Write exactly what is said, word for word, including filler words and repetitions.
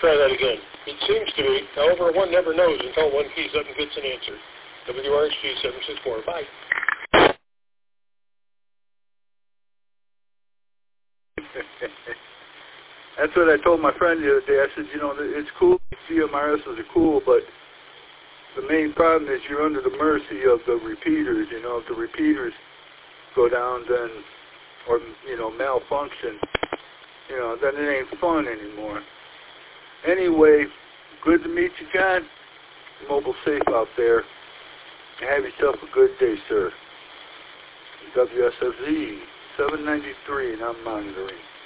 try that again. It seems to be, however, one never knows until one keys up and gets an answer. W R X G seven six four. Bye. That's what I told my friend the other day. I said, you know, it's cool, G M R Ss are cool, but the main problem is you're under the mercy of the repeaters. You know, if the repeaters go down, then, or, you know, malfunction, you know, then it ain't fun anymore. Anyway, good to meet you, John. Mobile safe out there. Have yourself a good day, sir. W S F Z seven ninety-three, and I'm monitoring.